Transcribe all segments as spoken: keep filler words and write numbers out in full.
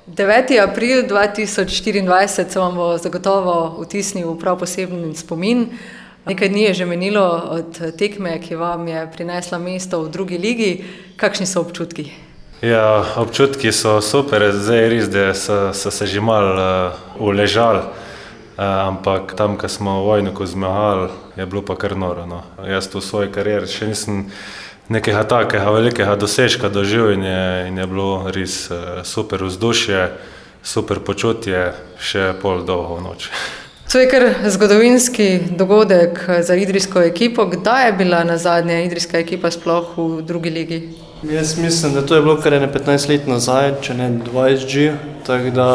deveti april dva tisoč štiriindvajset se vam bo zagotovo vtisnil v prav poseben spomin. Nekaj dni je že menilo od tekme, ki vam je prinesla mesto v drugi ligi. Kakšni so občutki? Ja, občutki so super, zdaj res, da so, so se že malo uh, uležali, uh, ampak tam, ko smo v Vojniku zmagali, je bilo pa kar noro. No. Jaz v svoji karieri še nisem nekega takega velikega dosežka doživel in je, in je bilo res uh, super vzdušje, super počutje, še pol dolgo v noč. To je kar zgodovinski dogodek za idrijsko ekipo. Kdaj je bila nazadnje idrijska ekipa sploh v drugi ligi? Jaz mislim, da to je bilo kar ene petnajst let nazaj, če ne dvajset že, tako da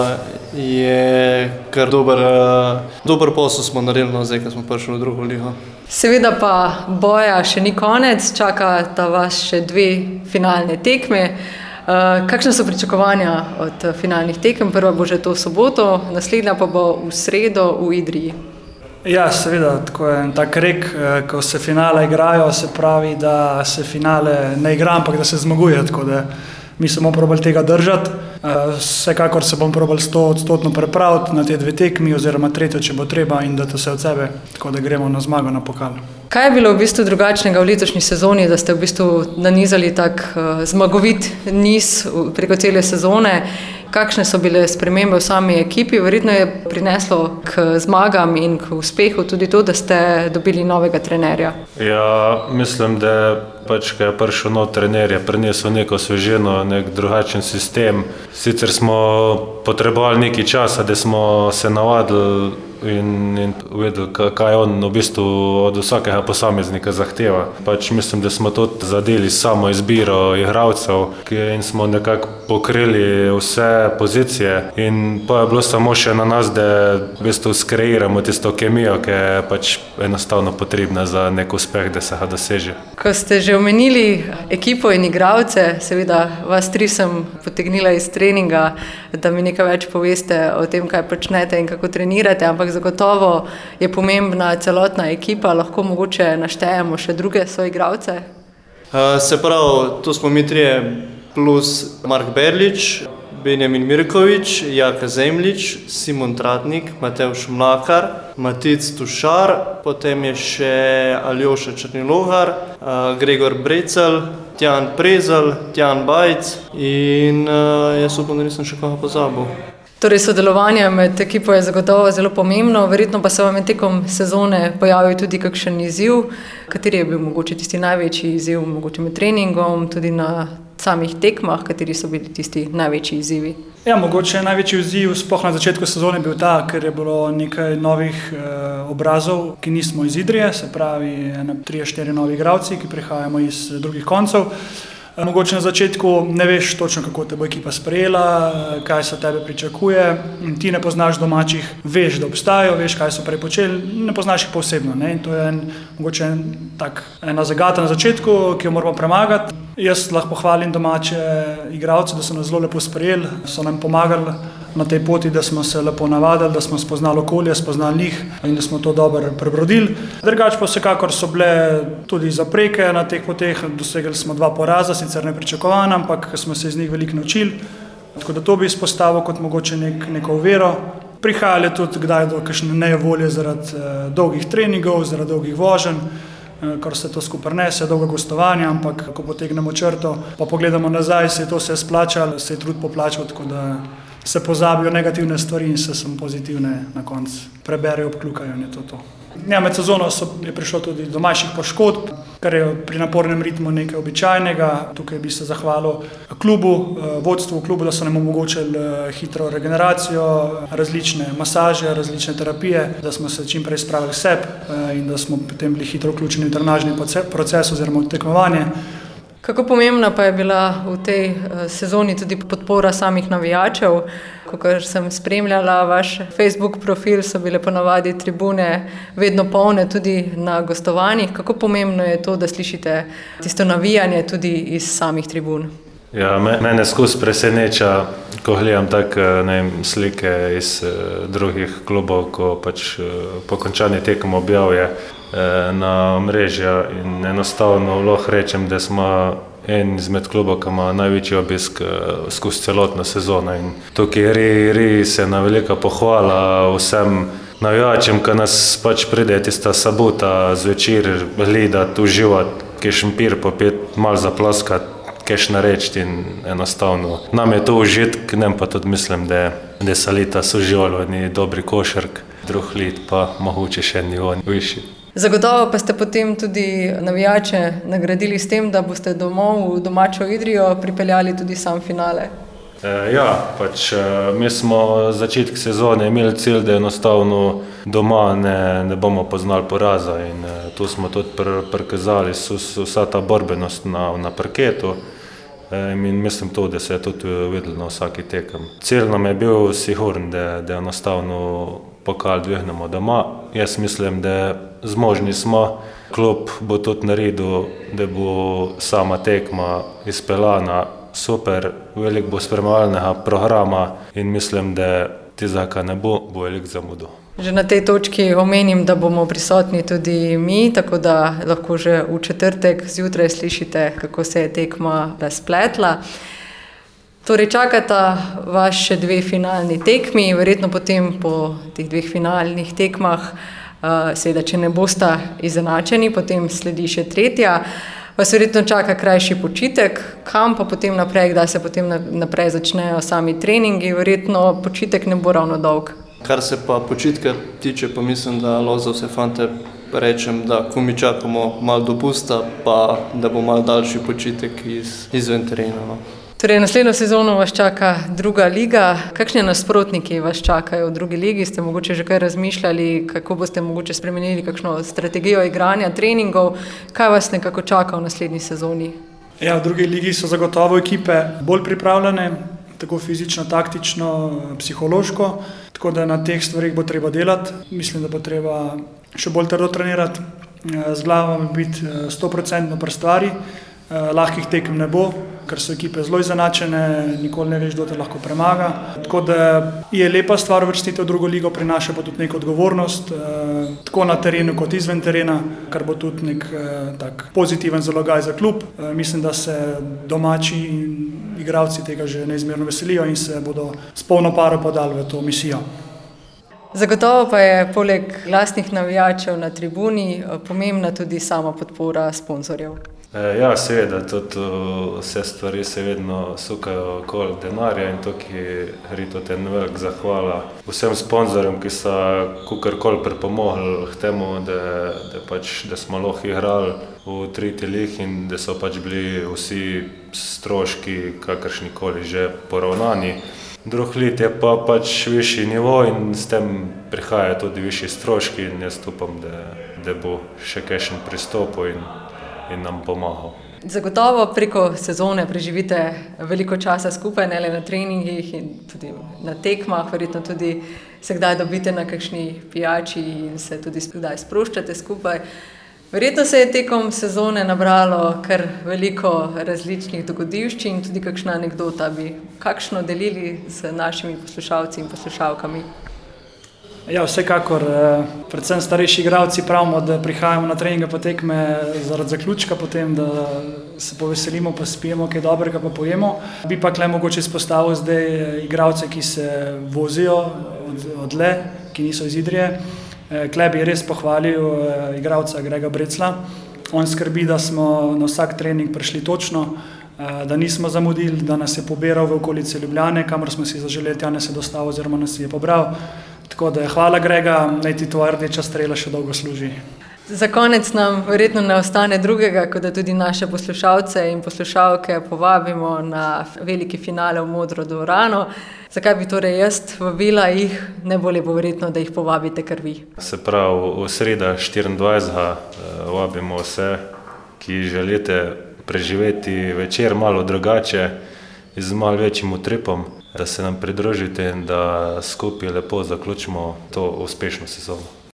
je kar dober, dober posel smo naredili no, zdaj, ko smo prišli v drugo ligo. Seveda pa boja še ni konec, čakata vas še dve finalne tekme. Kakšne so pričakovanja od finalnih tekem? Prva bo že to v soboto, naslednja pa bo v sredo v Idriji. Ja, seveda, tako je en tak rek, ko se finale igrajo, se pravi, da se finale ne igra, ampak da se zmaguje, tako da mi se bomo probali tega držati. Vsekakor se bom probali sto odstotno pripraviti na te dve tekmi oziroma tretjo, če bo treba in dati vse od sebe, tako da gremo na zmago na pokal. Kaj je bilo v bistvu drugačnega v letošnji sezoni, da ste v bistvu nanizali tak uh, zmagovit niz preko cele sezone? Kakšne so bile spremembe v sami ekipi? Verjetno je prineslo k zmagam in k uspehu tudi to, da ste dobili novega trenerja. Ja, mislim, da pač, ko je prišel nov trener, je prinesel neko svežino, nek drugačen sistem. Sicer smo potrebovali nekaj časa, da smo se navadili in, in vedeli, kaj on v bistvu od vsakega posameznika zahteva. Pač mislim, da smo tudi zadeli samo izbiro igralcev in smo nekako pokrili vse pozicije in pa je bilo samo še na nas, da v bistvu skreiramo tisto kemijo, ki je pač enostavno potrebna za nek uspeh, da se ga doseže. Ko ste že omenili ekipo in igralce, seveda vas tri sem potegnila iz treninga, da mi nekaj več poveste o tem, kaj počnete in kako trenirate, ampak zagotovo je pomembna celotna ekipa, lahko mogoče naštejemo še druge soigralce? Uh, se pravi, to smo mi trije plus Mark Berlič, Benjamin Mirković, Jaka Zemljič, Simon Tratnik, Matevž Mlakar, Matic Tušar, potem je še Aljoša Črnilogar, uh, Gregor Brecelj, Tjan Prezelj, Tjan Bajc in uh, jaz upam, da nisem še koga pozabil. Torej, sodelovanje med ekipo je zagotovo zelo pomembno, verjetno pa se vam je tekom sezone pojavil tudi kakšen izziv. Kateri je bil mogoče tisti največji izziv, mogoče med treningom, tudi na samih tekmah, kateri so bili tisti največji izzivi? Ja, mogoče največji izziv sploh na začetku sezone bil ta, ker je bilo nekaj novih eh, obrazov, ki nismo iz Idrije, se pravi tri štiri novi igralci, ki prihajamo iz drugih koncev. Mogoče na začetku ne veš točno, kako te bo ekipa sprejela, kaj se od tebe pričakuje. Ti ne poznaš domačih, veš, da obstajajo, veš, kaj so prej počeli, ne poznaš jih posebno. Ne? In to je en, mogoče en, tak, ena zagata na začetku, ki jo moramo premagati. Jaz lahko pohvalim domače igralce, da so nas zelo lepo sprejeli, so nam pomagali na tej poti, da smo se lepo navadili, da smo spoznali okolje, spoznali njih in da smo to dobro prebrodili. Drugače pa vsekakor so bile tudi zapreke na teh poteh, dosegli smo dva poraza, sicer nepričakovana, ampak smo se iz njih veliko naučili. Tako da to bi izpostavil kot mogoče nek, neko uvero. Prihajali tudi kdaj do kakšne nejevolje zaradi eh, dolgih treningov, zaradi dolgih voženj, eh, kar se to skupaj nese, dolga gostovanja, ampak ko potegnemo črto, pa pogledamo nazaj, se je to vse splačalo, se je trud poplačal, tako da se pozabijo negativne stvari in se sem pozitivne na koncu preberejo, obkljukajo in je to to. Ja, med sezono so, je prišlo tudi do manjših poškodb, kar je pri napornem ritmu nekaj običajnega. Tukaj bi se zahvalil klubu, vodstvu klubu, da so nam omogočili hitro regeneracijo, različne masaže, različne terapije, da smo se čim prej spravili k sebi in da smo potem bili hitro vključeni v trenažni proces oziroma v tekmovanje. Kako pomembna pa je bila v tej sezoni tudi podpora samih navijačev? Kakor sem spremljala vaš Facebook profil, so bile ponavadi tribune vedno polne tudi na gostovanjih. Kako pomembno je to, da slišite tisto navijanje tudi iz samih tribun? Ja, mene skozi preseneča, ko gledam tak, ne vem, slike iz drugih klubov, ko pač po končanju tekem objavlja na mrežja in enostavno lahko rečem, da smo en izmed klubov, ki ima največji obisk skozi celotno sezono. In tukaj res, res je na velika pohvala vsem navijačem, ki nas pač pride tista sabota zvečer gledati, uživati, kakšen pir popet, malo zaploskati, kakšna reč in enostavno. Nam je to užitk, nem pa tudi mislim, da, da so leta soživali v eni dobri košark, drug let pa mogoče še nivo višji. Zagotovo pa ste potem tudi navijače nagradili s tem, da boste domov v domačo Idrijo pripeljali tudi sam finale. E, ja, pač mi smo začetek sezone imeli cilj, da enostavno doma ne, ne bomo poznali poraza in e, tu smo tudi pr, prikazali vsa ta borbenost na, na parketu. In mislim to, da se je tudi videlo na vsaki tekem. Cilj nam je bil sigurn, da, da enostavno pokal dvignemo doma. Jaz mislim, da zmožni smo. Klub bo tudi naredil, da bo sama tekma izpeljana super, veliko bo spremljalnega programa in mislim, da tizaka ne bo, bo veliko zamudil. Že na tej točki omenim, da bomo prisotni tudi mi, tako da lahko že v četrtek zjutraj slišite, kako se je tekma razpletla. Torej čakata vas še dve finalni tekmi, verjetno potem po teh dveh finalnih tekmah, seveda, če ne bosta izenačeni, potem sledi še tretja. Vas verjetno čaka krajši počitek, kam pa potem naprej, kdaj se potem naprej začnejo sami treningi, verjetno počitek ne bo ravno dolg. Kar se pa počitka tiče, pa mislim, da lahko za vse fante rečem, da ko mi čakamo malo dopusta, pa da bo malo daljši počitek iz, izven terena. No. Torej, naslednjo sezono vas čaka druga liga. Kakšni nasprotniki vas čakajo v drugi ligi? Ste mogoče že kaj razmišljali, kako boste mogoče spremenili kakšno strategijo igranja, treningov? Kaj vas nekako čaka v naslednji sezoni? Ja, v drugi ligi so zagotovo ekipe bolj pripravljene, tako fizično, taktično, psihološko, tako da na teh stvarih bo treba delati. Mislim, da bo treba še bolj trdo trenirati, z glavo biti sto procentno pri stvari. Lahkih tekem ne bo, ker so ekipe zelo izenačene, nikoli ne veš, kdo te lahko premaga. Tako da je lepa stvar uvrstitev v drugo ligo, prinaša pa tudi neko odgovornost, tako na terenu kot izven terena, kar bo tudi nek tak pozitiven zalogaj za klub. Mislim, da se domači igralci tega že neizmerno veselijo in se bodo s polno paro podali v to misijo. Zagotovo pa je poleg glasnih navijačev na tribuni pomembna tudi sama podpora sponzorjev. Ja, seveda, tudi vse stvari se vedno sukajo okoli denarja in tukaj gre tudi en velik zahvala vsem sponzorjem, ki so kakorkoli pripomogli k temu, da, da, pač, da smo lahko igrali v tretji ligi in da so pač bili vsi stroški kakršnikoli že poravnani. Drug let je pa pač višji nivo in s tem prihajajo tudi višji stroški in jaz upam, da, da bo še kakšen pristopil in in nam pomagal. Zagotovo preko sezone preživite veliko časa skupaj, ne le na treningih in tudi na tekmah, verjetno tudi se kdaj dobite na kakšni pijači in se tudi kdaj sproščate skupaj. Verjetno se je tekom sezone nabralo kar veliko različnih dogodivščin, tudi kakšna anekdota bi kakšno delili z našimi poslušalci in poslušalkami. Ja, vsekakor, predvsem starejši igralci pravimo, da prihajamo na treninge pa tekme zaradi zaključka, potem da se poveselimo, pa spijemo kaj dobrega, pa pojemo. Bi pa kle mogoče izpostavil zdaj igralce, ki se vozijo od, odle, ki niso iz Idrije. Kle bi res pohvalil igralca Grega Brecla. On skrbi, da smo na vsak trening prišli točno, da nismo zamudili, da nas je pobiral v okolici Ljubljane, kamor smo si zaželeli, tja nas je dostavil oziroma nas je pobral. Tako da hvala Grega, naj ti tvoja rdeča strela še dolgo služi. Za konec nam verjetno ne ostane drugega, kot da tudi naše poslušalce in poslušalke povabimo na veliki finale v Modro dvorano. Zakaj bi torej jaz vabila jih, najbolje bo verjetno, da jih povabite kar vi. Se pravi, v sreda štiriindvajsetega vabimo vse, ki želite preživeti večer malo drugače, z malo večjim utripom, da se nam pridružite in da skupaj lepo zaključimo to uspešno sezono.